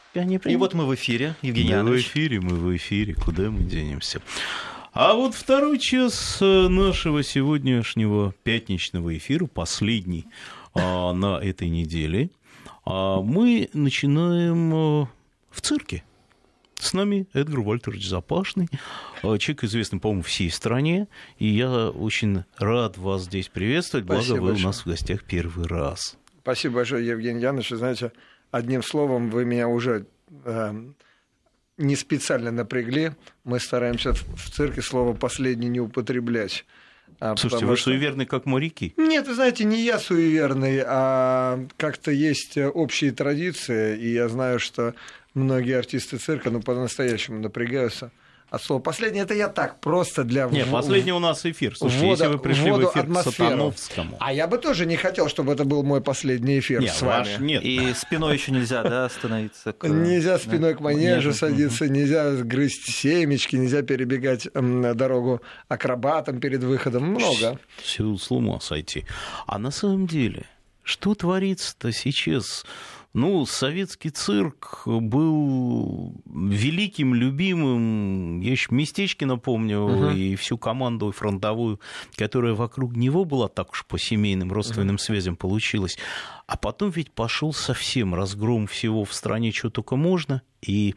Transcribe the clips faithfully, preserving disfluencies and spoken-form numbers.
И вот мы в эфире, Евгений Янович. Мы в эфире, мы в эфире, куда мы денемся. А вот второй час нашего сегодняшнего пятничного эфира, последний а, на этой неделе, а, мы начинаем а, в цирке. С нами Эдгар Вальтерович Запашный, человек, известный, по-моему, всей стране, и я очень рад вас здесь приветствовать, благо Спасибо вы большое. У нас в гостях первый раз. Спасибо большое, Евгений Янович. Знаете, одним словом, вы меня уже э, не специально напрягли. Мы стараемся в цирке слово «последний» не употреблять. А, Слушайте, вы что... суеверный, как моряки? Нет, вы знаете, не я суеверный, а как-то есть общие традиции, и я знаю, что многие артисты цирка, ну, по-настоящему напрягаются. От слова «последний» — это я так, просто для... Нет, в... последний у нас эфир. Слушайте, ввода, если вы пришли в эфир атмосферу. К Сатановскому... А я бы тоже не хотел, чтобы это был мой последний эфир нет, с вами. Ваш нет. И спиной еще нельзя, да, становиться? К... Нельзя спиной к манежу Манежу. садиться, угу. Нельзя грызть семечки, нельзя перебегать дорогу акробатам перед выходом. Много. Все с ума сойти. А на самом деле, что творится-то сейчас... Ну, советский цирк был великим, любимым. Я еще Местечкина помню, uh-huh. и всю команду фронтовую, которая вокруг него была, так уж по семейным, родственным uh-huh. связям получилась. А потом ведь пошел совсем разгром всего в стране, что только можно. И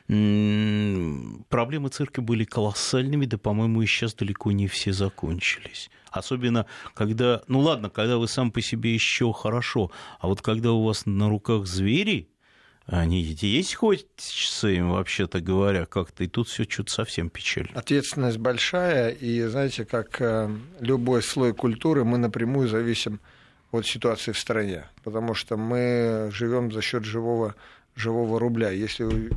м- проблемы цирка были колоссальными, да, по-моему, и сейчас далеко не все закончились. Особенно, когда, ну ладно, когда вы сам по себе еще хорошо, а вот когда у вас на руках звери, они есть хоть с им, вообще-то говоря, как-то, и тут все что-то совсем печально. Ответственность большая, и, знаете, как любой слой культуры, мы напрямую зависим от ситуации в стране, потому что мы живем за счет живого, живого рубля. Если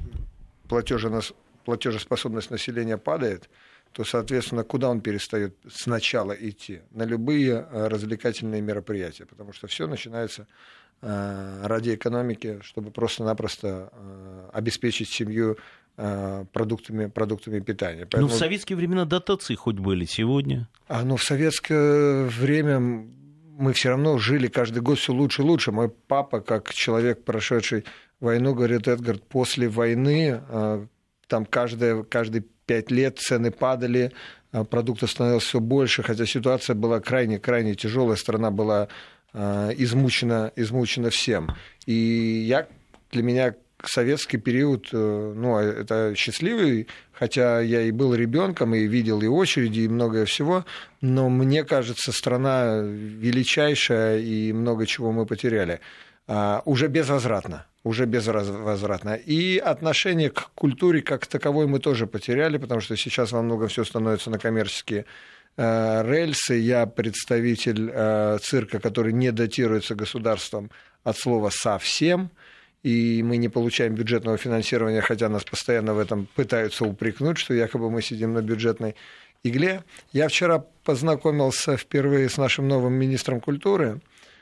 платежеспособность населения падает, то, соответственно, куда он перестает сначала идти? На любые развлекательные мероприятия, потому что все начинается ради экономики, чтобы просто-напросто обеспечить семью продуктами, продуктами питания. Поэтому... Ну, в советские времена дотации хоть были, сегодня? А, ну, в советское время мы все равно жили каждый год все лучше и лучше. Мой папа, как человек, прошедший войну, говорит: Эдгар, после войны там каждые, каждые пять лет цены падали, продуктов становилось все больше, хотя ситуация была крайне-крайне тяжелая, страна была измучена, измучена всем. И я, для меня советский период, ну, это счастливый, хотя я и был ребенком, и видел и очереди, и многое всего, но мне кажется, страна величайшая, и много чего мы потеряли. Уже безвозвратно. Уже безвозвратно. И отношение к культуре как таковой мы тоже потеряли, потому что сейчас во многом все становится на коммерческие э, рельсы. Я представитель э, цирка, который не датируется государством от слова «совсем», и мы не получаем бюджетного финансирования, хотя нас постоянно в этом пытаются упрекнуть, что якобы мы сидим на бюджетной игле. Я вчера познакомился впервые с нашим новым министром культуры,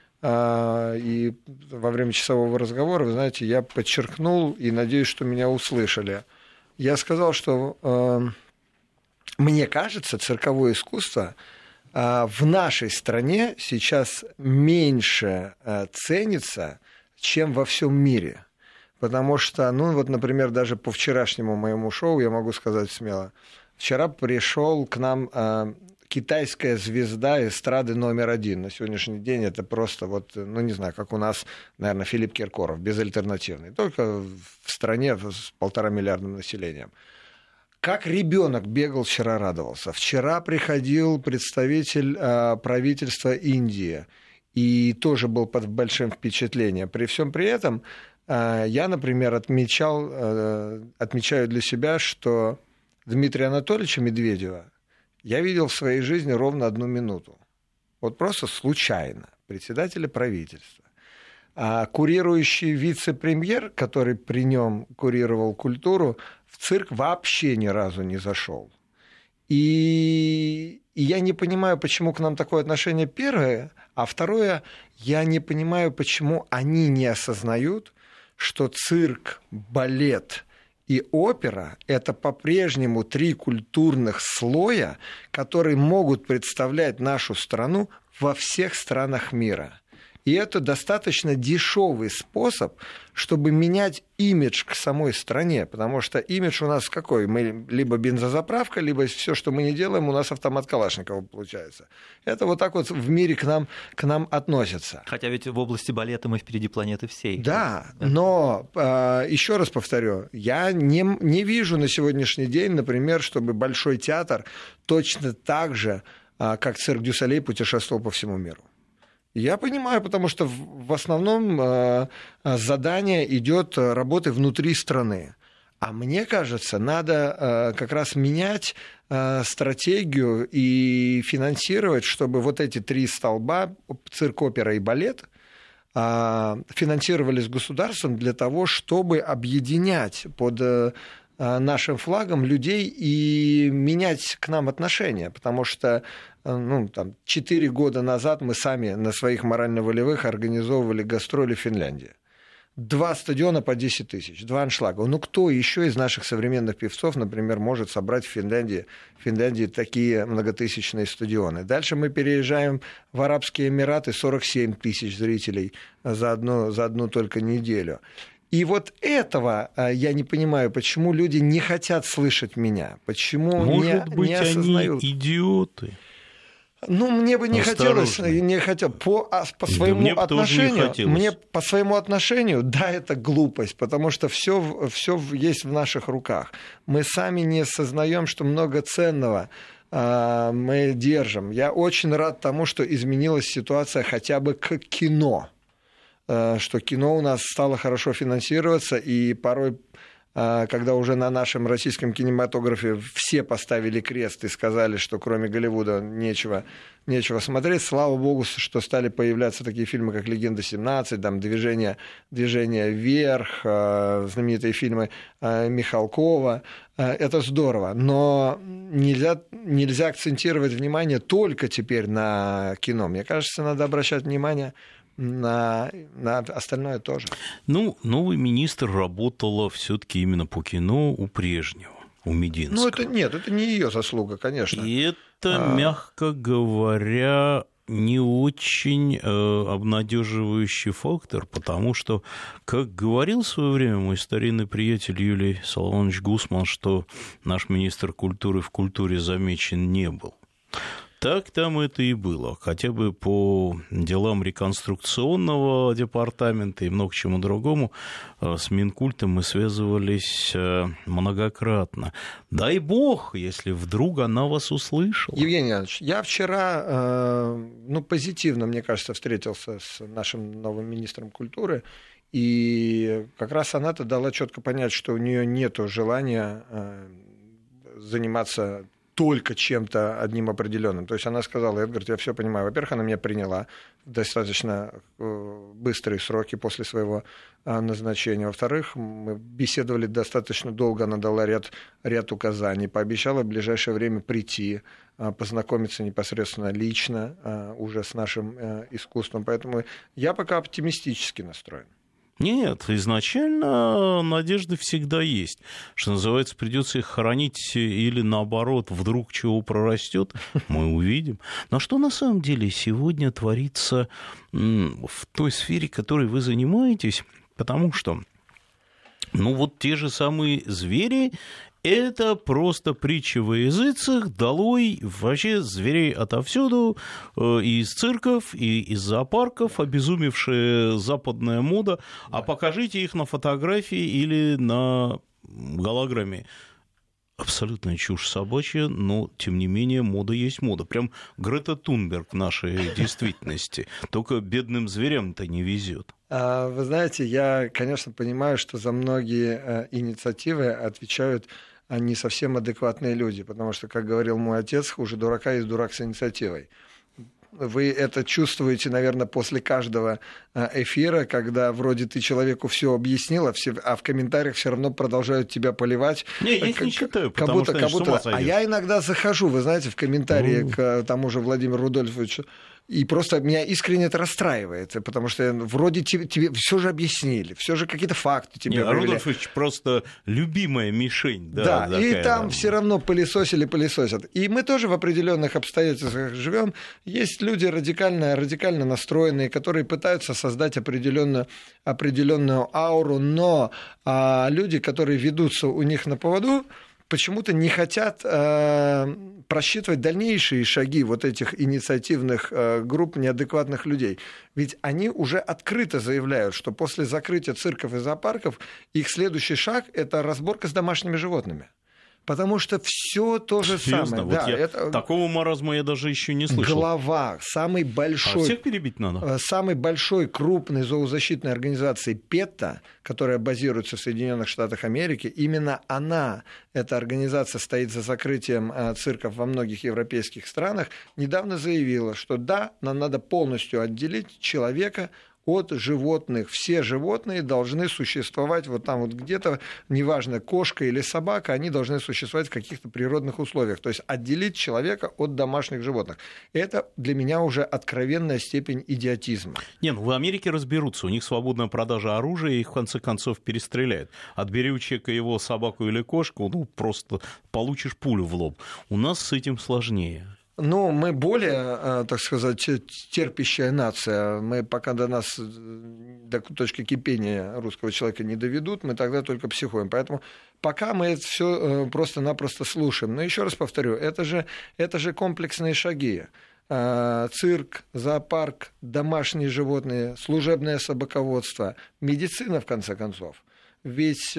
и во время часового разговора, вы знаете, я подчеркнул, и надеюсь, что меня услышали. Я сказал, что э, мне кажется, цирковое искусство э, в нашей стране сейчас меньше э, ценится, чем во всем мире. Потому что, ну вот, например, даже по вчерашнему моему шоу, я могу сказать смело, вчера пришел к нам... Э, китайская звезда эстрады номер один. На сегодняшний день это просто, вот, ну, не знаю, как у нас, наверное, Филипп Киркоров, безальтернативный. Только в стране с полтора миллиардным населением. Как ребенок бегал вчера, радовался. Вчера приходил представитель э, правительства Индии и тоже был под большим впечатлением. При всем при этом э, я, например, отмечал, э, отмечаю для себя, что Дмитрия Анатольевича Медведева я видел в своей жизни ровно одну минуту. Вот просто случайно. Председателя правительства. А курирующий вице-премьер, который при нем курировал культуру, в цирк вообще ни разу не зашел. И, и я не понимаю, почему к нам такое отношение, первое. А второе, я не понимаю, почему они не осознают, что цирк, балет и опера – это по-прежнему три культурных слоя, которые могут представлять нашу страну во всех странах мира. И И это достаточно дешевый способ, чтобы менять имидж к самой стране, потому что имидж у нас какой? Мы либо бензозаправка, либо все, что мы не делаем, у нас автомат Калашникова получается. Это вот так вот в мире к нам, к нам относятся. Хотя ведь в области балета мы впереди планеты всей. Да, но э, еще раз повторю, я не, не вижу на сегодняшний день, например, чтобы Большой театр точно так же, э, как цирк Дю Солей, путешествовал по всему миру. Я понимаю, потому что в основном э, задание идет работы внутри страны. А мне кажется, надо э, как раз менять э, стратегию и финансировать, чтобы вот эти три столба, цирк, опера и балет, э, финансировались государством для того, чтобы объединять под э, нашим флагом людей и менять к нам отношения, потому что ну, там, четыре года назад мы сами на своих морально-волевых организовывали гастроли в Финляндии. Два стадиона по десять тысяч, два аншлага. Ну, кто еще из наших современных певцов, например, может собрать в Финляндии, в Финляндии такие многотысячные стадионы? Дальше мы переезжаем в Арабские Эмираты, сорок семь тысяч зрителей за одну, за одну только неделю. И вот этого я не понимаю, почему люди не хотят слышать меня, почему Может не, быть, не осознают. Они идиоты. Ну, мне бы не Осторожно. хотелось, не хотел, по, по своему да мне отношению, мне по своему отношению, да, это глупость, потому что все, все есть в наших руках. Мы сами не осознаем, что много ценного э, мы держим. Я очень рад тому, что изменилась ситуация хотя бы к кино, э, что кино у нас стало хорошо финансироваться, и порой, когда уже на нашем российском кинематографе все поставили крест и сказали, что кроме Голливуда нечего, нечего смотреть, слава богу, что стали появляться такие фильмы, как «Легенда семнадцать», там, «Движение, «Движение вверх», знаменитые фильмы Михалкова. Это здорово, но нельзя, нельзя акцентировать внимание только теперь на кино. Мне кажется, надо обращать внимание На, на остальное тоже. Ну, новый министр работала все-таки именно по кино у прежнего, у Мединского. Ну, это нет, это не ее заслуга, конечно. И это, а... мягко говоря, не очень э, обнадеживающий фактор, потому что, как говорил в свое время мой старинный приятель Юлий Соломонович Гусман, что наш министр культуры в культуре замечен не был. Так там это и было. Хотя бы по делам реконструкционного департамента и много чему другому с Минкультом мы связывались многократно. Дай бог, если вдруг она вас услышала. Евгений Иванович, я вчера, ну, позитивно, мне кажется, встретился с нашим новым министром культуры, и как раз она-то дала четко понять, что у нее нет желания заниматься только чем-то одним определенным. То есть она сказала: Эдгард, я все понимаю. Во-первых, она меня приняла в достаточно быстрые сроки после своего назначения. Во-вторых, мы беседовали достаточно долго, она дала ряд, ряд указаний, пообещала в ближайшее время прийти, познакомиться непосредственно лично уже с нашим искусством. Поэтому я пока оптимистически настроен. Нет, изначально надежды всегда есть. Что называется, придется их хоронить или наоборот, вдруг чего прорастет, мы увидим. Но что на самом деле сегодня творится в той сфере, которой вы занимаетесь? Потому что, ну вот те же самые звери, это просто притча во языцах, долой вообще зверей отовсюду, и из цирков, и из зоопарков, обезумевшая западная мода. А покажите их на фотографии или на голограмме. Абсолютная чушь собачья, но, тем не менее, мода есть мода. Прям Грета Тунберг в нашей действительности. Только бедным зверям-то не везет. Вы знаете, я, конечно, понимаю, что за многие инициативы отвечают не совсем адекватные люди, потому что, как говорил мой отец, хуже дурака есть дурак с инициативой. Вы это чувствуете, наверное, после каждого эфира, когда вроде ты человеку все объяснил, а, все, а в комментариях все равно продолжают тебя поливать. Не, я как, не считаю, как потому будто, что как будто, с ума А я иногда захожу, вы знаете, в комментарии mm. к тому же Владимиру Рудольфовичу И просто меня искренне это расстраивает, потому что вроде тебе, тебе все же объяснили, все же какие-то факты тебе Нет, привели. Рудольф Ильич просто любимая мишень. Да, да такая, и там да. все равно пылесосили, пылесосят. И мы тоже в определенных обстоятельствах живем. Есть люди радикально, радикально настроенные, которые пытаются создать определенную, определенную ауру, но а, люди, которые ведутся у них на поводу, почему-то не хотят э, просчитывать дальнейшие шаги вот этих инициативных э, групп неадекватных людей. Ведь они уже открыто заявляют, что после закрытия цирков и зоопарков их следующий шаг – это разборка с домашними животными. Потому что все то же Серьезно? самое. Вот да, я... это... Такого маразма я даже еще не слышал. Глава самый большой, а всех перебить надо? самой большой крупной зоозащитной организации ПЕТА, которая базируется в Соединенных Штатах Америки, именно она, эта организация, стоит за закрытием цирков во многих европейских странах, недавно заявила, что да, нам надо полностью отделить человека от животных. Все животные должны существовать вот там вот где-то, неважно, кошка или собака, они должны существовать в каких-то природных условиях. То есть отделить человека от домашних животных. Это для меня уже откровенная степень идиотизма. Не, ну в Америке разберутся. У них свободная продажа оружия, их в конце концов перестреляют. Отбери у человека его собаку или кошку, ну просто получишь пулю в лоб. У нас с этим сложнее. Ну, мы более, так сказать, терпящая нация. Мы пока до нас, до точки кипения русского человека не доведут, мы тогда только психуем. Поэтому пока мы это все просто-напросто слушаем. Но еще раз повторю, это же, это же комплексные шаги. Цирк, зоопарк, домашние животные, служебное собаководство, медицина, в конце концов. Ведь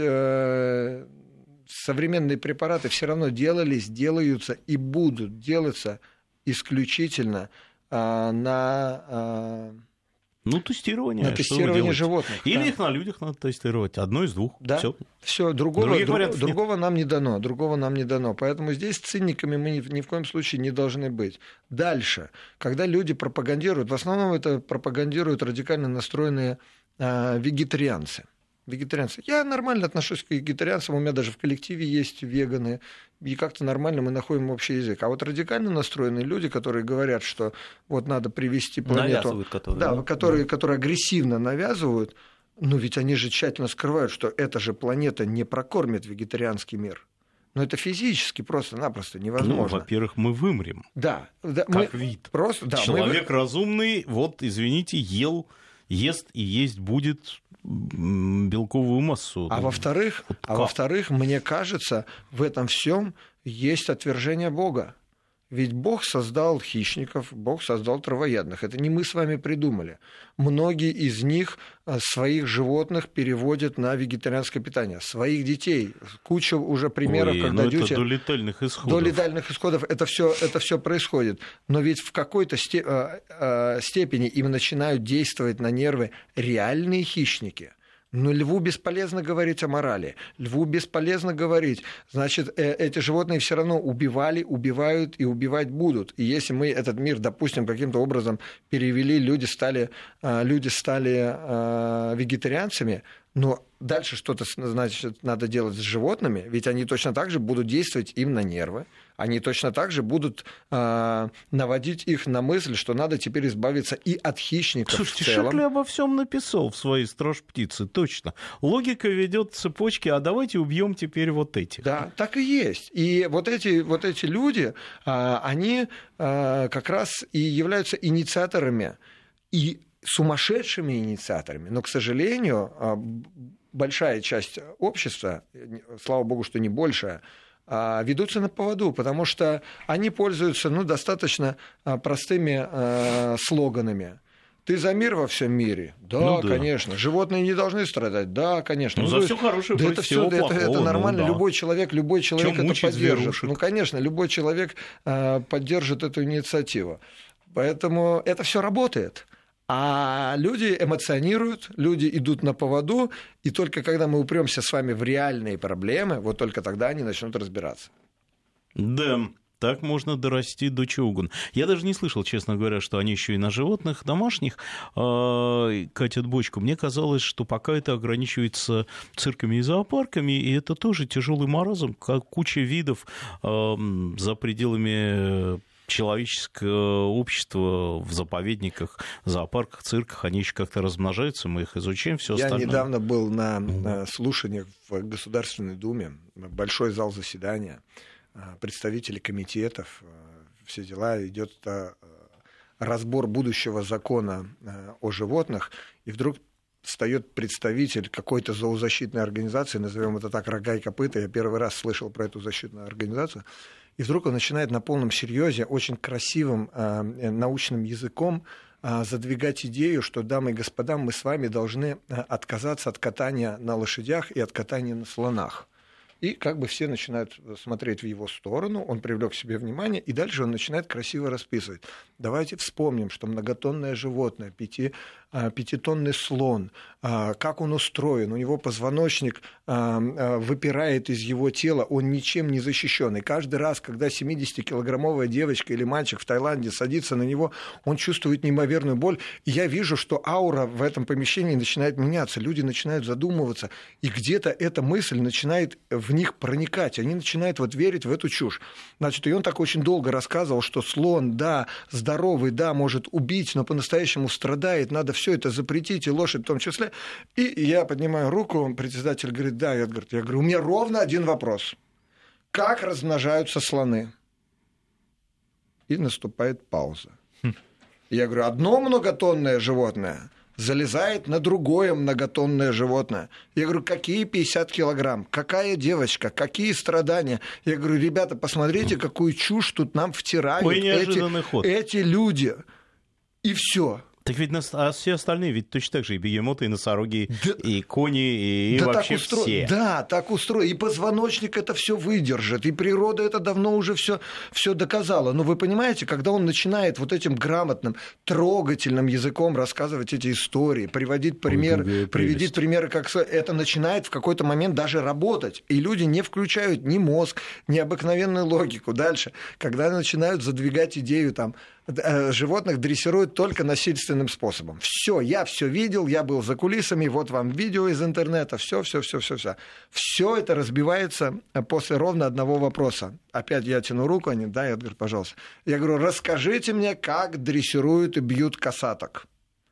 современные препараты все равно делались, делаются и будут делаться исключительно а, на, а, ну, тестирование, на тестирование животных. Или да. их на людях надо тестировать. Одно из двух. Да. Все. Все. Другого, друг, другого нет. нам не дано. Другого нам не дано. Поэтому здесь циниками мы ни, ни в коем случае не должны быть. Дальше, когда люди пропагандируют, в основном это пропагандируют радикально настроенные а, вегетарианцы. Вегетарианцы. Я нормально отношусь к вегетарианцам, у меня даже в коллективе есть веганы, и как-то нормально мы находим общий язык. А вот радикально настроенные люди, которые говорят, что вот надо привести планету... Которые, да, да? которые, да. которые агрессивно навязывают, но ведь они же тщательно скрывают, что эта же планета не прокормит вегетарианский мир. Но это физически просто-напросто невозможно. Ну, во-первых, мы вымрем. Да. да как мы вид. Просто, да, Человек мы... разумный, вот, извините, ел, ест и есть будет... белковую массу. А во-вторых, вот а во-вторых, мне кажется, в этом всем есть отвержение Бога. Ведь Бог создал хищников, Бог создал травоядных. Это не мы с вами придумали. Многие из них своих животных переводят на вегетарианское питание. Своих детей. Куча уже примеров, Ой, когда ну дети... Это до летальных исходов. До летальных исходов это все, это все происходит. Но ведь в какой-то степени им начинают действовать на нервы реальные хищники. Но льву бесполезно говорить о морали, льву бесполезно говорить, значит, эти животные все равно убивали, убивают и убивать будут. И если мы этот мир, допустим, каким-то образом перевели, люди стали, люди стали вегетарианцами, но дальше что-то, значит, надо делать с животными, ведь они точно так же будут действовать им на нервы, они точно так же будут э, наводить их на мысль, что надо теперь избавиться и от хищников. Слушайте, в целом. Шикли обо всем написал в своей «Страж птицы», точно. Логика ведет цепочки, а давайте убьем теперь вот этих. Да, так и есть. И вот эти, вот эти люди, э, они э, как раз и являются инициаторами и сумасшедшими инициаторами. Но, к сожалению, э, большая часть общества, слава богу, что не большая, ведутся на поводу, потому что они пользуются ну, достаточно простыми э, слоганами. Ты за мир во всем мире? Да, ну, да, конечно. Животные не должны страдать? Да, конечно. Ну, ну за все хорошее да это, всё, плохого, это, это нормально. Ну, да. Любой человек, любой человек Чем это поддержит. зверушек? Ну, конечно, любой человек э, поддержит эту инициативу. Поэтому это все работает. А люди эмоционируют, люди идут на поводу, и только когда мы упремся с вами в реальные проблемы, вот только тогда они начнут разбираться. Да, так можно дорасти до чего угодно. Я даже не слышал, честно говоря, что они еще и на животных домашних э, катят бочку. Мне казалось, что пока это ограничивается цирками и зоопарками, и это тоже тяжелый маразм, как куча видов э, за пределами человеческое общество в заповедниках, зоопарках, цирках, они еще как-то размножаются, мы их изучаем, все остальное. Я недавно был на, на слушаниях в Государственной Думе, большой зал заседания, представители комитетов, все дела, идет разбор будущего закона о животных, и вдруг встает представитель какой-то зоозащитной организации, назовем это так, «Рога и копыта», я первый раз слышал про эту защитную организацию, и вдруг он начинает на полном серьезе, очень красивым э, научным языком э, задвигать идею, что, дамы и господа, мы с вами должны отказаться от катания на лошадях и от катания на слонах. И как бы все начинают смотреть в его сторону, он привлек к себе внимание, и дальше он начинает красиво расписывать. Давайте вспомним, что многотонное животное, пяти, пятитонный слон, как он устроен, у него позвоночник выпирает из его тела, он ничем не защищен. И каждый раз, когда семидесятикилограммовая девочка или мальчик в Таиланде садится на него, он чувствует неимоверную боль. И я вижу, что аура в этом помещении начинает меняться, люди начинают задумываться, и где-то эта мысль начинает в них проникать, они начинают вот верить в эту чушь. Значит, и он так очень долго рассказывал, что слон, да, здоровый, да, может убить, но по-настоящему страдает, надо все это запретить, и лошадь в том числе. И я поднимаю руку, председатель говорит, да, я говорю, я говорю, у меня ровно один вопрос. Как размножаются слоны? И наступает пауза. Хм. Я говорю, одно многотонное животное залезает на другое многотонное животное. Я говорю, какие пятьдесят килограмм? Какая девочка? Какие страдания? Я говорю, ребята, посмотрите, какую чушь тут нам втирают эти, эти люди. И все. Так ведь нас, а все остальные ведь точно так же, и бегемоты, и носороги, да, и кони, и да вообще так устро... все. Да, так устроено. И позвоночник это все выдержит, и природа это давно уже все доказала. Но вы понимаете, когда он начинает вот этим грамотным, трогательным языком рассказывать эти истории, приводить примеры, приводить примеры, как это начинает в какой-то момент даже работать. И люди не включают ни мозг, ни обыкновенную логику. Дальше, когда начинают задвигать идею там, животных дрессируют только насильственным способом. Все, я все видел, я был за кулисами, вот вам видео из интернета, все, все, все, все, все. Все это разбивается после ровно одного вопроса. Опять я тяну руку, они, да, я говорю, пожалуйста. Я говорю, расскажите мне, как дрессируют и бьют косаток.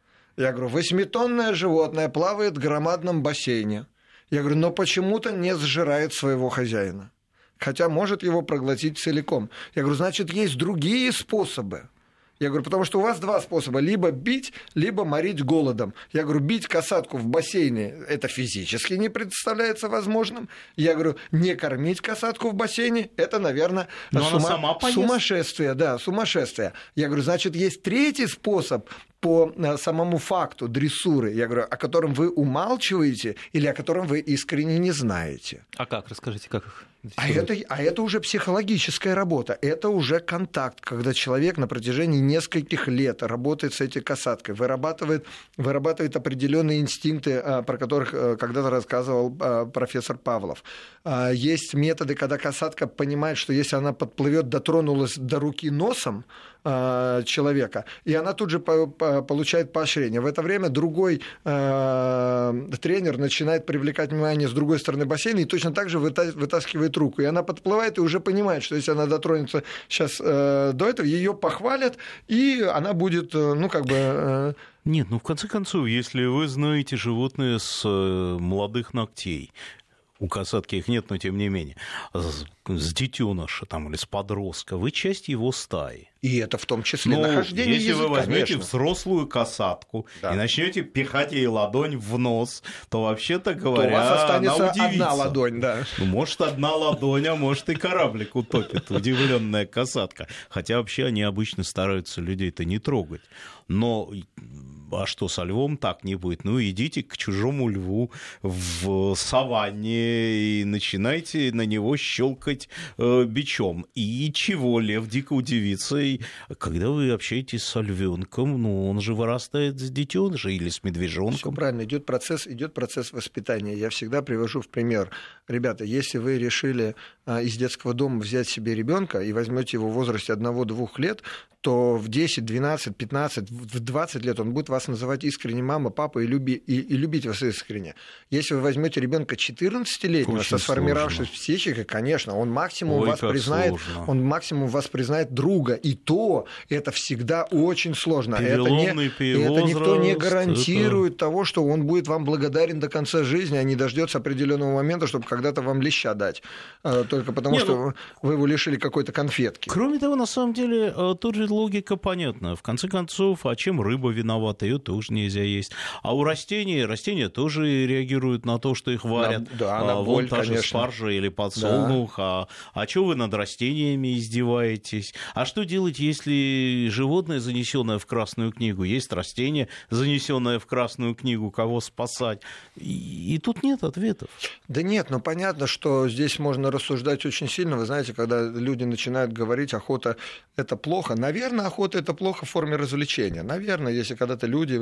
Я говорю, восьмитонное животное плавает в громадном бассейне. Я говорю, но почему-то не сжирает своего хозяина. Хотя может его проглотить целиком. Я говорю, значит, есть другие способы. Я говорю, потому что у вас два способа. Либо бить, либо морить голодом. Я говорю, бить касатку в бассейне, это физически не представляется возможным. Я говорю, не кормить касатку в бассейне, это, наверное, сума... сумасшествие. Да, сумасшествие. Я говорю, значит, есть третий способ по самому факту дрессуры, я говорю, о котором вы умалчиваете или о котором вы искренне не знаете. А как? Расскажите, как их? А это, а это уже психологическая работа, это уже контакт, когда человек на протяжении нескольких лет работает с этой касаткой, вырабатывает, вырабатывает определенные инстинкты, про которых когда-то рассказывал профессор Павлов. Есть методы, когда касатка понимает, что если она подплывет, дотронулась до руки носом человека, и она тут же получает поощрение. В это время другой тренер начинает привлекать внимание с другой стороны бассейна и точно так же вытаскивает руку. И она подплывает и уже понимает, что если она дотронется сейчас до этого, ее похвалят, и она будет, ну, как бы... Нет, ну, в конце концов, если вы знаете животное с молодых ногтей, у касатки их нет, но тем не менее, с, с детеныша там, или с подростка, вы часть его стаи. И это в том числе но нахождение если языка, вы возьмете конечно. взрослую касатку, да, и начнете пихать ей ладонь в нос, то вообще-то говоря, то у вас останется она удивится. одна ладонь, да. Ну, может, одна ладонь, а может, и кораблик утопит, удивленная касатка. Хотя вообще они обычно стараются людей-то не трогать. Но а что, со львом так не будет? Ну, идите к чужому льву в саванне и начинайте на него щелкать э, бичом. И чего? Лев дико удивится. И когда вы общаетесь с львенком, ну, он же вырастает с детеныша или с медвежонком. Все правильно, идет процесс, идет процесс воспитания. Я всегда привожу в пример. Ребята, если вы решили а, из детского дома взять себе ребенка и возьмете его в возрасте одного-двух лет, то в десять, двенадцать, пятнадцать, в двадцать лет он будет вас вас называть искренне мама, папа и, люби, и, и любить вас искренне. Если вы возьмете ребенка четырнадцатилетнего со сформировавшейся психикой, конечно, он максимум, вас признает, он максимум вас признает друга. И то это всегда очень сложно. Это, не, это никто не гарантирует это... того, что он будет вам благодарен до конца жизни, а не дождется определенного момента, чтобы когда-то вам леща дать. Только потому, не, что ну... вы его лишили какой-то конфетки. Кроме того, на самом деле, тут же логика понятна. В конце концов, а чем рыба виновата? Ее тоже нельзя есть. А у растений, растения тоже реагируют на то, что их варят. На, да, на боль, вон та же спаржа или подсолнух. Да. А, а что вы над растениями издеваетесь? А что делать, если животное, занесенное в Красную книгу, есть растение, занесенное в Красную книгу, кого спасать? И, и тут нет ответов. Да нет, ну понятно, что здесь можно рассуждать очень сильно. Вы знаете, когда люди начинают говорить, охота – это плохо. Наверное, охота – это плохо в форме развлечения. Наверное, если когда-то люди...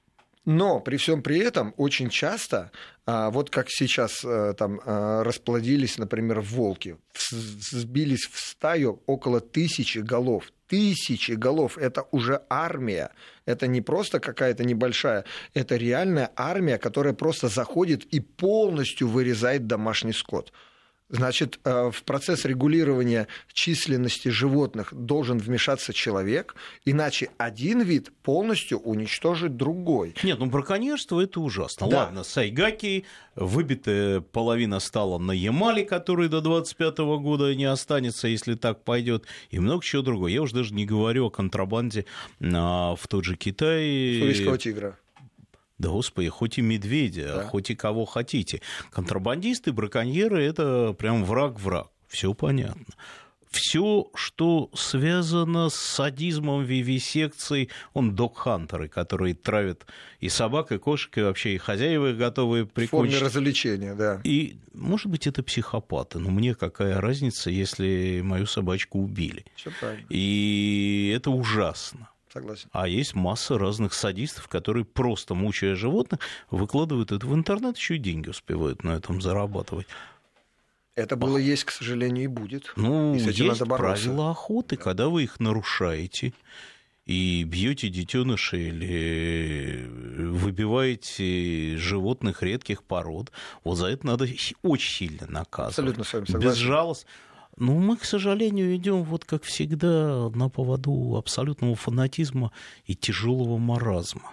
Но при всем при этом очень часто, вот как сейчас там расплодились, например, волки, сбились в стаю около тысячи голов. Тысячи голов – это уже армия. Это не просто какая-то небольшая, это реальная армия, которая просто заходит и полностью вырезает домашний скот. Значит, в процесс регулирования численности животных должен вмешаться человек, иначе один вид полностью уничтожит другой. Нет, ну браконьерство – это ужасно. Да. Ладно, сайгаки, выбитая половина стала на Ямале, который до двадцать пятого года не останется, если так пойдет, и много чего другого. Я уже даже не говорю о контрабанде в тот же Китай. Суэцкого тигра. Да, господи, хоть и медведя, да. Хоть и кого хотите. Контрабандисты, браконьеры – это прям враг-враг. Все понятно. Все, что связано с садизмом, вивисекцией, он дог-хантеры, которые травят и собак, и кошек, и вообще и хозяева их готовы прикончить. В форме развлечения, да. И, может быть, это психопаты, но мне какая разница, если мою собачку убили. Все правильно. И это ужасно. Согласен. А есть масса разных садистов, которые, просто мучая животных, выкладывают это в интернет, еще и деньги успевают на этом зарабатывать. Это было, есть, к сожалению, и будет. Ну, и с этим есть надо бороться. Правила охоты, да. Когда вы их нарушаете и бьете детенышей или выбиваете животных редких пород, вот за это надо очень сильно наказывать. Абсолютно с вами согласен. Безжалостно. Ну, мы, к сожалению, идем, вот как всегда, на поводу абсолютного фанатизма и тяжелого маразма.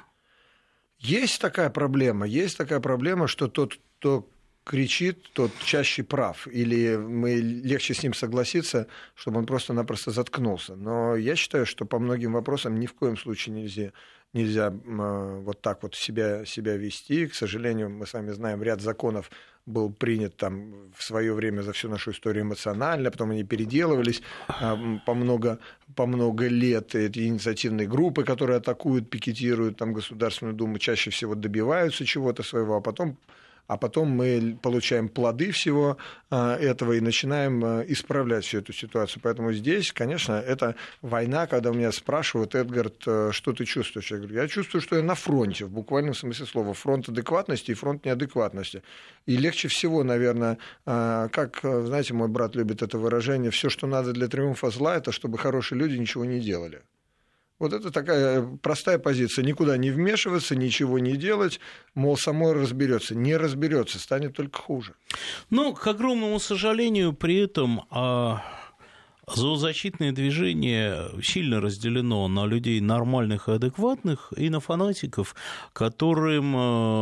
Есть такая проблема, есть такая проблема, что тот, кто кричит, тот чаще прав. Или мы легче с ним согласиться, чтобы он просто-напросто заткнулся. Но я считаю, что по многим вопросам ни в коем случае нельзя, нельзя вот так вот себя, себя вести. К сожалению, мы с вами знаем, ряд законов был принят там в свое время за всю нашу историю эмоционально, потом они переделывались по много, по много лет. Эти инициативные группы, которые атакуют, пикетируют там Государственную Думу, чаще всего добиваются чего-то своего, а потом... А потом мы получаем плоды всего этого и начинаем исправлять всю эту ситуацию. Поэтому здесь, конечно, это война, когда меня спрашивают, Эдгард, что ты чувствуешь? Я говорю, я чувствую, что я на фронте, в буквальном смысле слова. Фронт адекватности и фронт неадекватности. И легче всего, наверное, как, знаете, мой брат любит это выражение, все, что надо для триумфа зла, это чтобы хорошие люди ничего не делали. Вот это такая простая позиция. Никуда не вмешиваться, ничего не делать, мол, само разберется. Не разберется, станет только хуже. Ну, к огромному сожалению, при этом а, зоозащитное движение сильно разделено на людей нормальных и адекватных, и на фанатиков, которым,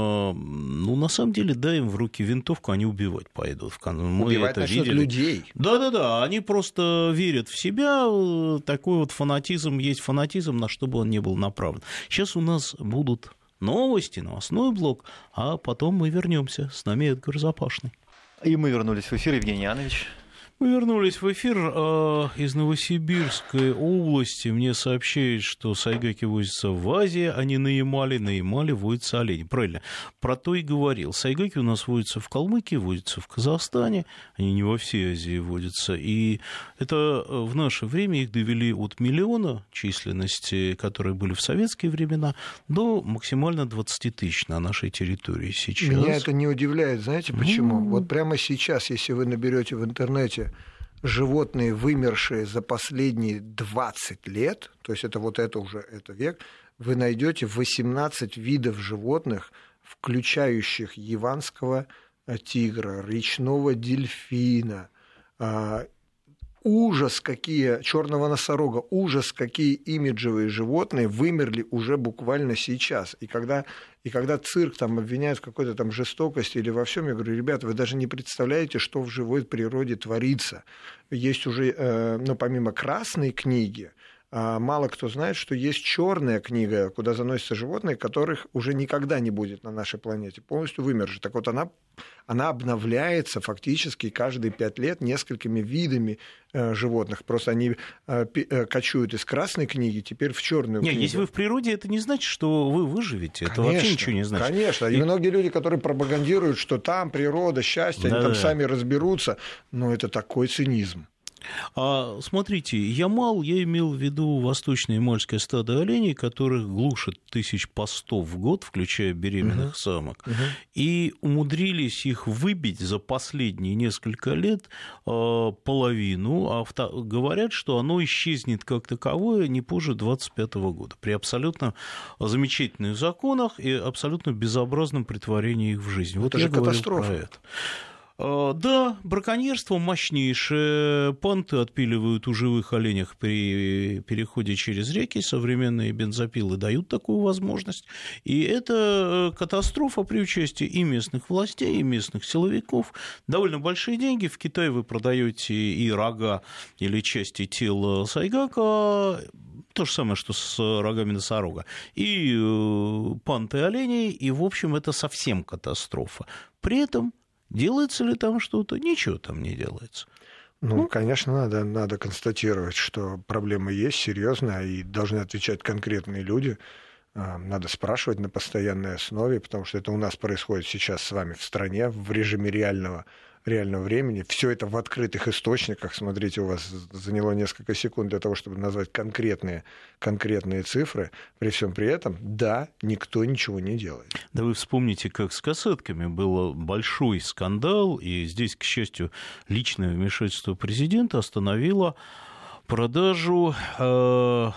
ну, на самом деле, дай им в руки винтовку, они убивать пойдут. Мы убивать это начнут видели. Людей. Да-да-да, они просто верят в себя, такой вот фанатизм, есть фанатизм, на что бы он ни был направлен. Сейчас у нас будут новости, новостной блок, а потом мы вернемся. С нами Эдгар Запашный. И мы вернулись в эфир, Евгений Янович. Мы вернулись в эфир. Из Новосибирской области мне сообщают, что сайгаки водятся в Азии, а не на Ямале. На Ямале водятся олени. Правильно. Про то и говорил. Сайгаки у нас водятся в Калмыкии, водятся в Казахстане. Они не во всей Азии водятся. И это в наше время их довели от миллиона численности, которые были в советские времена, до максимально двадцать тысяч на нашей территории сейчас. Меня это не удивляет. Знаете почему? Mm. Вот прямо сейчас, если вы наберете в интернете животные, вымершие за последние двадцать лет, то есть это вот это уже это век, вы найдете восемнадцать видов животных, включающих яванского тигра, речного дельфина, ужас, какие, черного носорога, ужас, какие имиджевые животные вымерли уже буквально сейчас. И когда, и когда цирк там обвиняют в какой-то там жестокости или во всем, я говорю, ребята, вы даже не представляете, что в живой природе творится. Есть уже, ну, помимо красной книги, мало кто знает, что есть черная книга, куда заносятся животные, которых уже никогда не будет на нашей планете, полностью вымерши. Так вот, она, она обновляется фактически каждые пять лет несколькими видами э, животных. Просто они э, э, кочуют из красной книги теперь в черную книгу. Нет, если вы в природе, это не значит, что вы выживете. Это конечно, вообще ничего не значит. Конечно. И... и многие люди, которые пропагандируют, что там природа, счастье, да, они там да. сами разберутся, но это такой цинизм. А, смотрите, Ямал, я имел в виду восточное ямальское стадо оленей, которых глушат тысяч по сто в год, включая беременных uh-huh. самок, uh-huh. и умудрились их выбить за последние несколько лет а, половину, а авто... говорят, что оно исчезнет как таковое не позже двадцать пятого года, при абсолютно замечательных законах и абсолютно безобразном претворении их в жизнь. Вот это же катастрофа. Про это. Да, браконьерство мощнейшее. Понты отпиливают у живых оленей при переходе через реки. Современные бензопилы дают такую возможность. И это катастрофа при участии и местных властей, и местных силовиков. Довольно большие деньги. В Китае вы продаете и рога или части тела сайгака. То же самое, что с рогами носорога. И понты оленей. И, в общем, это совсем катастрофа. При этом делается ли там что-то? Ничего там не делается. Ну, ну, конечно, надо, надо констатировать, что проблема есть, серьезная, и должны отвечать конкретные люди. Надо спрашивать на постоянной основе, потому что это у нас происходит сейчас с вами в стране в режиме реального, реального времени. Все это в открытых источниках. Смотрите, у вас заняло несколько секунд для того, чтобы назвать конкретные, конкретные цифры. При всем при этом, да, никто ничего не делает. Да вы вспомните, как с касетками был большой скандал, и здесь, к счастью, личное вмешательство президента остановило продажу э,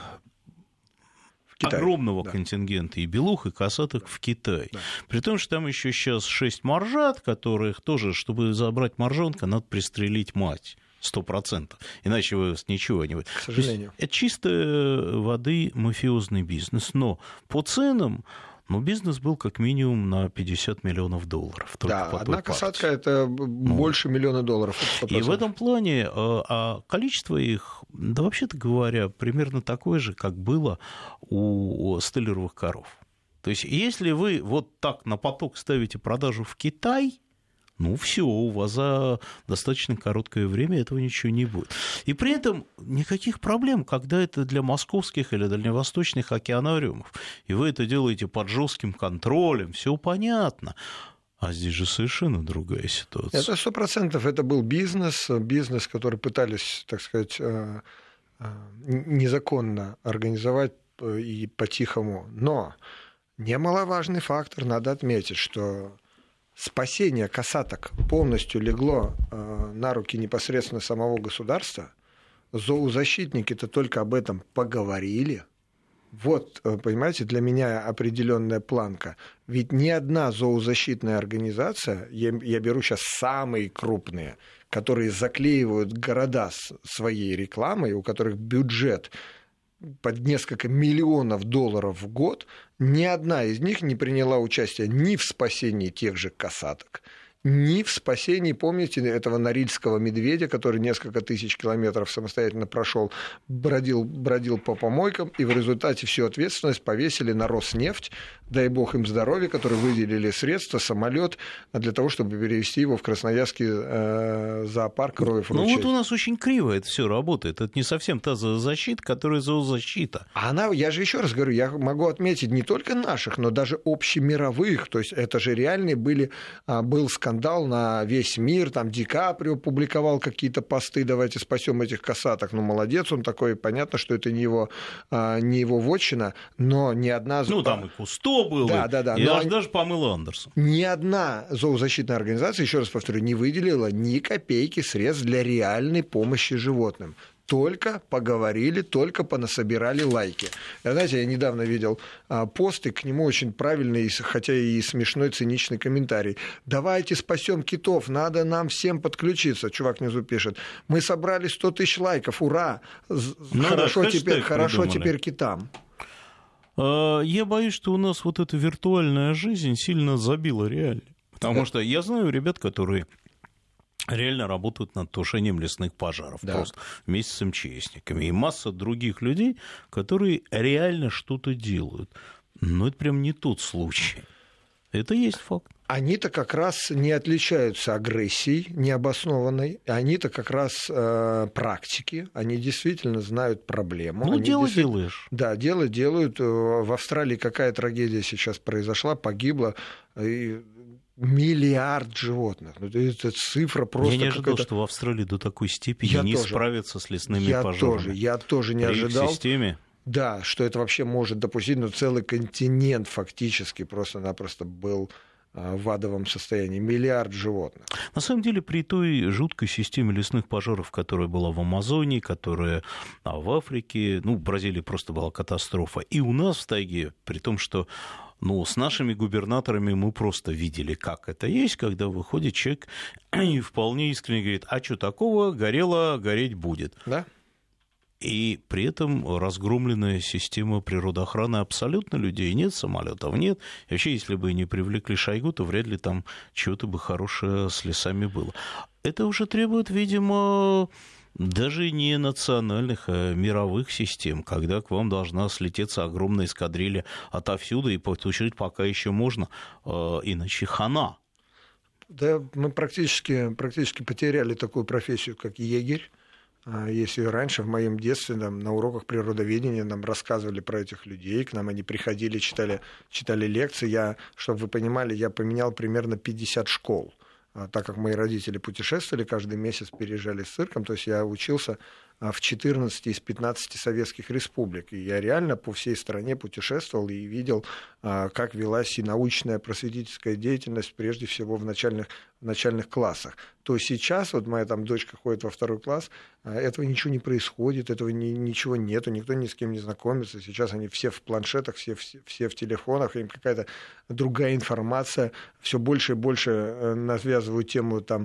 огромного да. контингента и белух, и косаток в Китай. Да. При том, что там еще сейчас шесть моржат, которых тоже, чтобы забрать моржонка, надо пристрелить мать. Сто процентов. Иначе вы ничего не... К сожалению. Это чистой воды мафиозный бизнес. Но по ценам, ну, бизнес был как минимум на пятьдесят миллионов долларов. Да, одна касатка – это больше ну, миллиона долларов. И в этом плане а количество их, да вообще-то говоря, примерно такое же, как было у стеллеровых коров. То есть, если вы вот так на поток ставите продажу в Китай, ну, все, у вас за достаточно короткое время этого ничего не будет. И при этом никаких проблем, когда это для московских или дальневосточных океанариумов, и вы это делаете под жестким контролем, все понятно. А здесь же совершенно другая ситуация. Это сто процентов это был бизнес, бизнес, который пытались, так сказать, незаконно организовать и по-тихому. Но немаловажный фактор, надо отметить, что спасение касаток полностью легло э, на руки непосредственно самого государства. Зоозащитники-то только об этом поговорили. Вот, понимаете, для меня определенная планка. Ведь ни одна зоозащитная организация, я, я беру сейчас самые крупные, которые заклеивают города своей рекламой, у которых бюджет под несколько миллионов долларов в год, ни одна из них не приняла участие ни в спасении тех же касаток, ни в спасении, помните, этого норильского медведя, который несколько тысяч километров самостоятельно прошел, бродил, бродил по помойкам, и в результате всю ответственность повесили на Роснефть, дай бог им здоровья, которые выделили средства, самолет для того, чтобы перевести его в Красноярский э, зоопарк Роев ручей. Ну вот у нас очень криво это все работает. Это не совсем та зоозащита, которая зоозащита. А она, я же еще раз говорю, я могу отметить не только наших, но даже общемировых. То есть это же реальные были, был скандал. Скандал на весь мир, там Ди Каприо публиковал какие-то посты, давайте спасем этих касаток, ну молодец, он такой, понятно, что это не его, не его вотчина, но ни одна... Ну там и Кусто был, да, да, да, и аж даже Памела Андерсон. Ни одна зоозащитная организация, еще раз повторю, не выделила ни копейки средств для реальной помощи животным. только поговорили, только понасобирали лайки. Я, знаете, я недавно видел а, пост, и к нему очень правильный, хотя и смешной, циничный комментарий. «Давайте спасем китов, надо нам всем подключиться». Чувак внизу пишет: «Мы собрали сто тысяч лайков, ура! Ну, хорошо, да, теперь, хорошо придумали. теперь китам». Я боюсь, что у нас вот эта виртуальная жизнь сильно забила реально. Потому да. что я знаю ребят, которые реально работают над тушением лесных пожаров, да. просто вместе с МЧСниками. И масса других людей, которые реально что-то делают. Но это прям не тот случай. Это есть факт. Они-то как раз не отличаются агрессией необоснованной, они-то как раз э, практики, они действительно знают проблему. Ну, они дело действительно... делаешь. Да, дело делают. В Австралии какая трагедия сейчас произошла, погибло и миллиард животных. Это цифра просто... Я не ожидал, какая-то... что в Австралии до такой степени я не тоже. справятся с лесными я пожарами. Тоже, я тоже не При ожидал. Их системе. Да, что это вообще может допустить, но целый континент фактически просто-напросто был в адовом состоянии. Миллиард животных. На самом деле, при той жуткой системе лесных пожаров, которая была в Амазонии, которая в Африке, ну, в Бразилии просто была катастрофа, и у нас в тайге, при том, что ну, с нашими губернаторами мы просто видели, как это есть, когда выходит человек и вполне искренне говорит: а что такого, горело, гореть будет. Да. И при этом разгромленная система природоохраны абсолютно, людей нет, самолетов нет. И вообще, если бы не привлекли Шойгу, то вряд ли там чего-то бы хорошее с лесами было. Это уже требует, видимо, даже не национальных, а мировых систем, когда к вам должна слететься огромная эскадрилья отовсюду, и потушить пока еще можно, иначе хана. Да, мы практически, практически потеряли такую профессию, как егерь. Если раньше, в моем детстве, там, на уроках природоведения нам рассказывали про этих людей, к нам они приходили, читали, читали лекции. Я, чтобы вы понимали, я поменял примерно пятьдесят школ. Так как мои родители путешествовали, каждый месяц переезжали с цирком, то есть я учился в четырнадцати из пятнадцати советских республик. И я реально по всей стране путешествовал и видел, как велась и научная просветительская деятельность, прежде всего в начальных, в начальных классах. То сейчас, вот моя там дочка ходит во второй класс, этого ничего не происходит, этого ни, ничего нету, никто ни с кем не знакомится. Сейчас они все в планшетах, все, все, все в телефонах, им какая-то другая информация, все больше и больше навязывают тему там,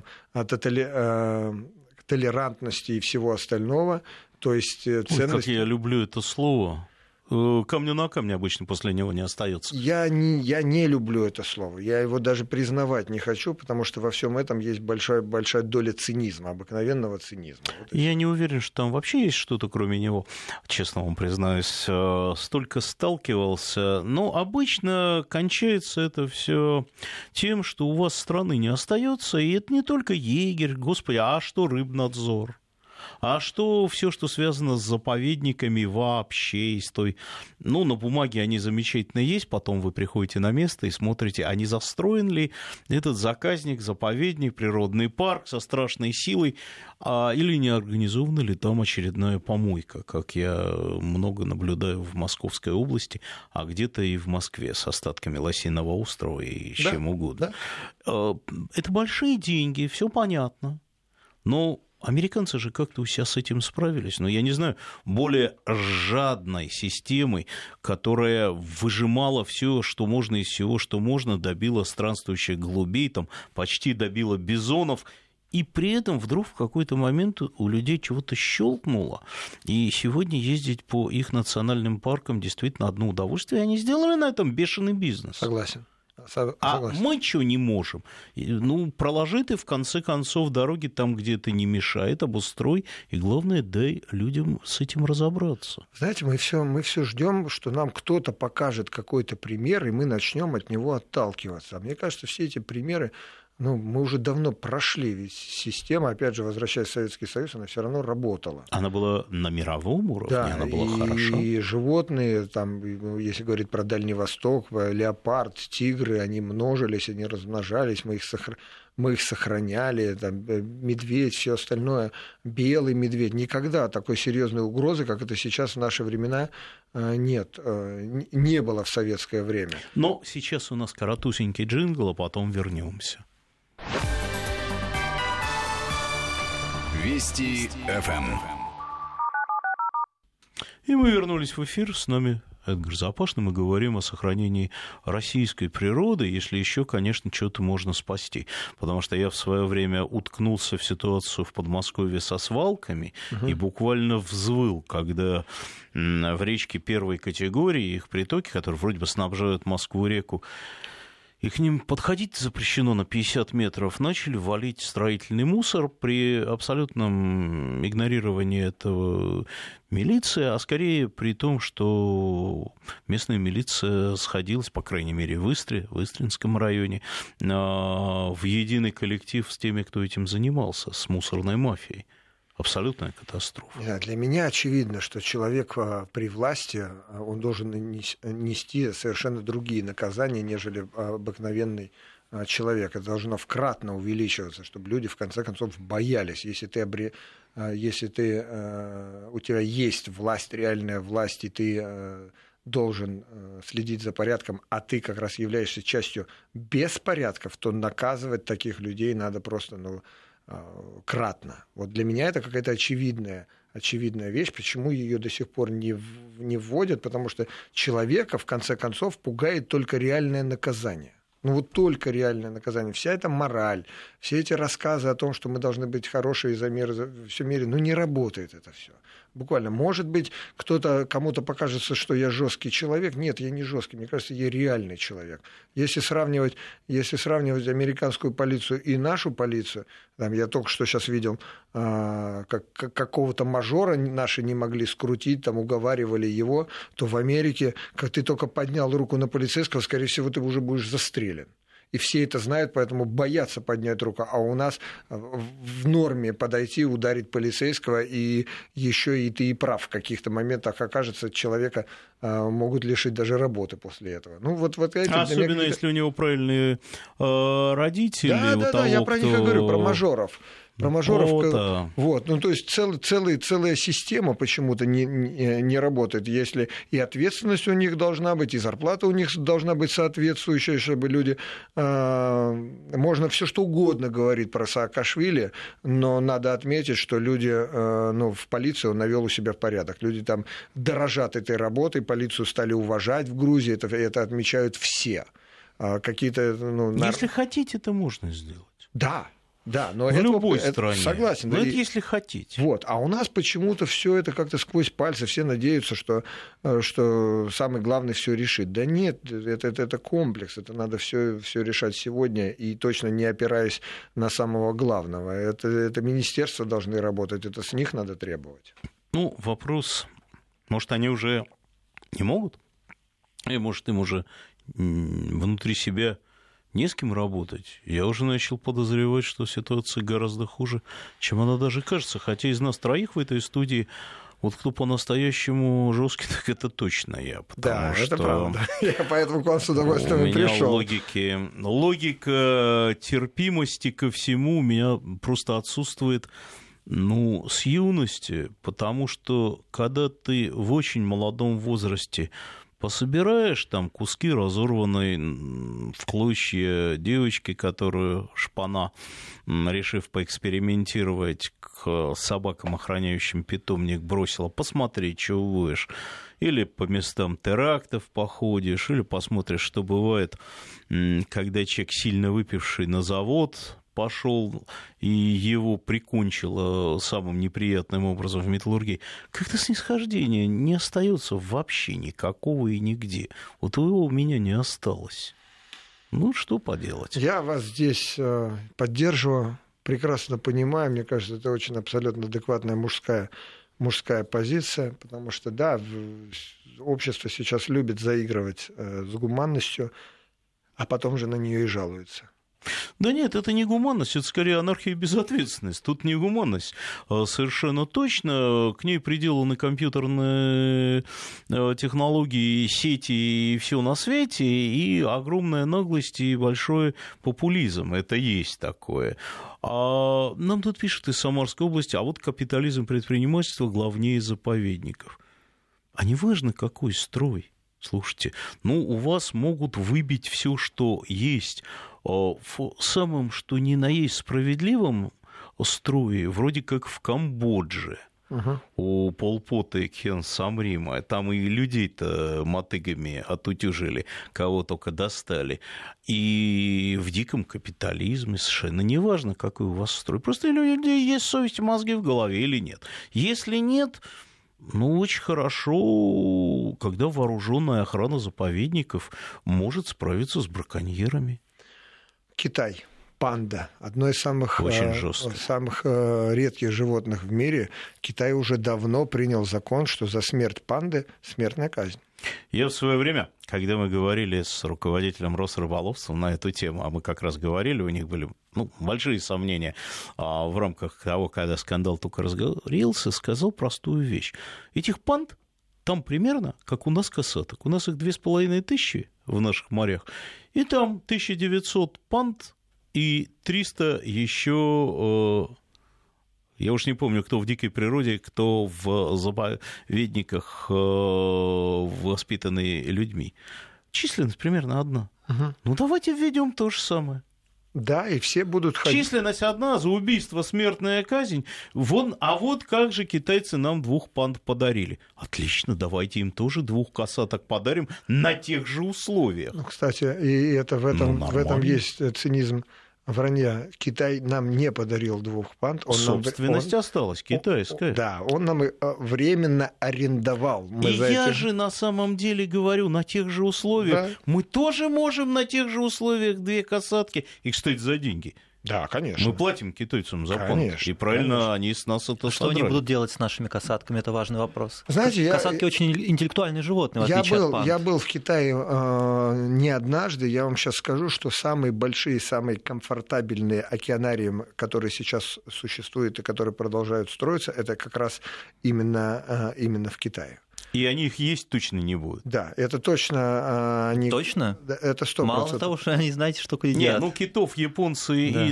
тотали... толерантности и всего остального, то есть ценности... Ой, как я люблю это слово. Камня на камне обычно после него не остается. Я не, я не люблю это слово, я его даже признавать не хочу, потому что во всем этом есть большая, большая доля цинизма, обыкновенного цинизма. Вот я не уверен, что там вообще есть что-то кроме него, честно вам признаюсь, столько сталкивался, но обычно кончается это все тем, что у вас страны не остается, и это не только егерь, господи, а что рыбнадзор? А что все, что связано с заповедниками вообще, из той... Ну, на бумаге они замечательно есть, потом вы приходите на место и смотрите, а не застроен ли этот заказник, заповедник, природный парк со страшной силой, а, или не организована ли там очередная помойка, как я много наблюдаю в Московской области, а где-то и в Москве с остатками Лосиного острова и с да, чем угодно. Да. Это большие деньги, все понятно, но... Американцы же как-то у себя с этим справились, но я не знаю, более жадной системой, которая выжимала все, что можно из всего, что можно, добила странствующих голубей, там, почти добила бизонов, и при этом вдруг в какой-то момент у людей чего-то щелкнуло, и сегодня ездить по их национальным паркам действительно одно удовольствие, и они сделали на этом бешеный бизнес. Согласен. Согласен. А мы что не можем? Ну, проложи ты, в конце концов, дороги там, где это не мешает, обустрой, и, главное, дай людям с этим разобраться. Знаете, мы все мы все ждем, что нам кто-то покажет какой-то пример, и мы начнем от него отталкиваться. А мне кажется, все эти примеры, ну, мы уже давно прошли, ведь система, опять же, возвращаясь в Советский Союз, она все равно работала. Она была на мировом уровне, да, она была и, хороша. И животные, там, если говорить про Дальний Восток, леопард, тигры, они множились, они размножались, мы их, сохр... мы их сохраняли, там, медведь, все остальное, белый медведь. Никогда такой серьезной угрозы, как это сейчас в наши времена, нет, не было в советское время. Но сейчас у нас коротусенький джингл, а потом вернемся. Вести эф эм. И мы вернулись в эфир, с нами Эдгар Запашный, мы говорим о сохранении российской природы, если еще, конечно, что-то можно спасти. Потому что я в свое время уткнулся в ситуацию в Подмосковье со свалками угу. и буквально взвыл, когда в речке первой категории, их притоки, которые вроде бы снабжают Москву-реку, и к ним подходить запрещено на пятьдесят метров, начали валить строительный мусор при абсолютном игнорировании этого милиции, а скорее при том, что местная милиция сходилась, по крайней мере, в Истре, в Истринском районе, в единый коллектив с теми, кто этим занимался, с мусорной мафией. Абсолютная катастрофа. Да, для меня очевидно, что человек при власти, он должен нести совершенно другие наказания, нежели обыкновенный человек. Это должно вкратно увеличиваться, чтобы люди, в конце концов, боялись. Если ты, обре... Если ты... у тебя есть власть, реальная власть, и ты должен следить за порядком, а ты как раз являешься частью беспорядков, то наказывать таких людей надо просто... Ну, кратно. Вот для меня это какая-то очевидная, очевидная вещь. Почему ее до сих пор не, не вводят? Потому что человека, в конце концов, пугает только реальное наказание. Ну вот только реальное наказание. Вся эта мораль, все эти рассказы о том, что мы должны быть хорошие за мир, за все мире, ну не работает это все. Буквально. Может быть, кто-то, кому-то покажется, что я жесткий человек. Нет, я не жесткий. Мне кажется, я реальный человек. Если сравнивать, если сравнивать американскую полицию и нашу полицию, там, я только что сейчас видел, а, как, как, какого-то мажора наши не могли скрутить, там, уговаривали его, то в Америке, как ты только поднял руку на полицейского, скорее всего, ты уже будешь застрелен. И все это знают, поэтому боятся поднять руку. А у нас в норме подойти, ударить полицейского, и еще и ты и прав в каких-то моментах окажется, человека могут лишить даже работы после этого. Ну, вот, вот это, особенно меня... если у него правильные э, родители. Да, да, того, да, я про кто... них и говорю, про мажоров. Про мажоров. Вот, да. Вот. Ну, то есть цел, целый, целая система почему-то не, не, не работает. Если и ответственность у них должна быть, и зарплата у них должна быть соответствующая, чтобы люди... Э, можно все что угодно говорить про Саакашвили, но надо отметить, что люди э, ну, в полиции он навел у себя в порядок. Люди там дорожат этой работой, полицию стали уважать в Грузии, это, это отмечают все. А какие-то... Ну, нар... Если хотите, это можно сделать. Да. Да, но в это, любой это, стране. Согласен. Но да, это и... если хотите. Вот. А у нас почему-то все это как-то сквозь пальцы. Все надеются, что, что самый главный все решит. Да нет, это, это, это комплекс. Это надо все, все решать сегодня и точно не опираясь на самого главного. Это, это министерства должны работать, это с них надо требовать. Ну, вопрос, может, они уже не могут? И, может, им уже внутри себя не с кем работать. Я уже начал подозревать, что ситуация гораздо хуже, чем она даже кажется. Хотя из нас троих в этой студии, вот кто по-настоящему жесткий, так это точно я. Да, что это правда. Я поэтому к вам с удовольствием и пришел. Логики, логика терпимости ко всему у меня просто отсутствует, ну, с юности, потому что когда ты в очень молодом возрасте пособираешь там куски разорванной в клочья девочки, которую шпана, решив поэкспериментировать, к собакам, охраняющим питомник, бросила, посмотри, что будешь. Или по местам терактов походишь, или посмотришь, что бывает, когда человек, сильно выпивший, на завод пошел, и его прикончило самым неприятным образом в металлургии. Как-то снисхождения не остается вообще никакого и нигде. Вот его у меня не осталось. Ну, что поделать? Я вас здесь поддерживаю, прекрасно понимаю. Мне кажется, это очень абсолютно адекватная мужская, мужская позиция, потому что, да, общество сейчас любит заигрывать с гуманностью, а потом же на нее и жалуется. Да нет, это не гуманность, это скорее анархия и безответственность. Тут не гуманность. Совершенно точно. К ней приделаны компьютерные технологии, сети и все на свете, и огромная наглость и большой популизм. Это есть такое. А нам тут пишут из Самарской области, а вот капитализм предпринимательства главнее заповедников. А не важно, какой строй. Слушайте, ну, у вас могут выбить все, что есть. В самом, что ни на есть справедливом строе, вроде как в Камбодже, Угу. У Пол Пота и Кен Самрима. Там и людей-то мотыгами отутюжили, кого только достали. И в диком капитализме совершенно неважно, какой у вас строй. Просто у людей есть совесть и мозги в голове или нет. Если нет, ну, очень хорошо, когда вооруженная охрана заповедников может справиться с браконьерами. Китай. Панда. Одно из самых, Очень э, жестко. самых э, редких животных в мире. Китай уже давно принял закон, что за смерть панды смертная казнь. Я в свое время, когда мы говорили с руководителем Росрыболовства на эту тему, а мы как раз говорили, у них были ну, большие сомнения а, в рамках того, когда скандал только разгорелся, сказал простую вещь. Этих панд там примерно, как у нас касаток. У нас их две с половиной тысячи в наших морях, и там тысяча девятьсот панд и триста еще... Я уж не помню, кто в дикой природе, кто в заповедниках воспитанные людьми. Численность примерно одна. Угу. Ну, давайте введем то же самое. Да, и все будут ходить. Численность одна, за убийство смертная казнь. Вон, а вот как же китайцы нам двух панд подарили. Отлично, давайте им тоже двух косаток подарим на тех же условиях. Ну, кстати, и это в этом, ну, в этом есть цинизм. Вранья. Китай нам не подарил двух панд. Он Собственность нам, он, осталась китайская. Да, он нам временно арендовал. Мы и я эти... же на самом деле говорю, на тех же условиях. Да. Мы тоже можем на тех же условиях две касатки. И, кстати, за деньги. Да, конечно. Мы платим китайцам за панд. И правильно, конечно. Они с нас это Что содрали. они будут делать с нашими касатками, это важный вопрос. Знаете, Касатки я... очень интеллектуальные животные, в я отличие был, от панд. Я был в Китае э, не однажды. Я вам сейчас скажу, что самые большие, самые комфортабельные океанарии, которые сейчас существуют и которые продолжают строиться, это как раз именно, э, именно в Китае. И они их есть точно не будут. Да, это точно. Они... Точно? Это сто процентов. Мало того, что они, знаете, что едят. Нет, ну китов японцы да. и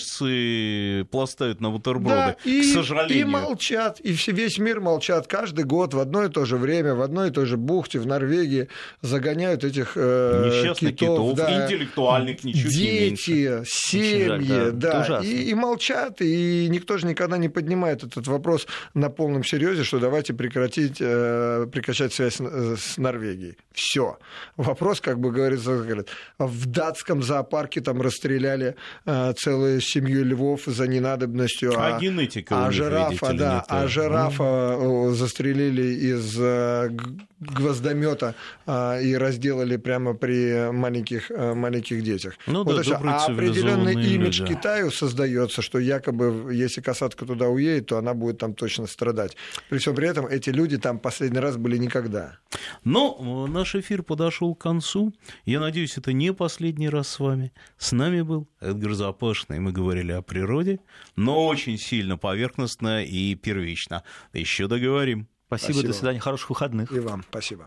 норвежцы пластают на бутерброды, да, и, к сожалению. И молчат, и весь мир молчат. Каждый год в одно и то же время, в одной и той же бухте в Норвегии загоняют этих э, несчастных китов. китов, да, интеллектуальных ничуть дети, не меньше. Семьи, жаль, да, да, и, и молчат, и никто же никогда не поднимает этот вопрос на полном серьезе, что давайте прекратить... Э, прекращать связь с Норвегией. Все. Вопрос, как бы говорится, говорят, в датском зоопарке там расстреляли э, целую семью львов за ненадобностью. А, а генетика а у них, жирафа, да, а жирафа mm. застрелили из э, гвоздомета э, и разделали прямо при маленьких, э, маленьких детях. Ну, вот да, это, а определенный имидж люди. Китаю создается, что якобы, если касатка туда уедет, то она будет там точно страдать. При всем при этом эти люди там последний раз были никогда. Но наш эфир подошел к концу. Я надеюсь, это не последний раз с вами. С нами был Эдгар Запашный. Мы говорили о природе, но очень сильно поверхностно и первично. Еще договорим. Спасибо, спасибо. До свидания, хороших выходных. И вам спасибо.